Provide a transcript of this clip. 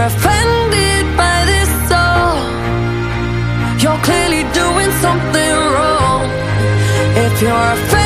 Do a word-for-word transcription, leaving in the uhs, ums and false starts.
offended by this all, you're clearly doing something wrong. If you're offended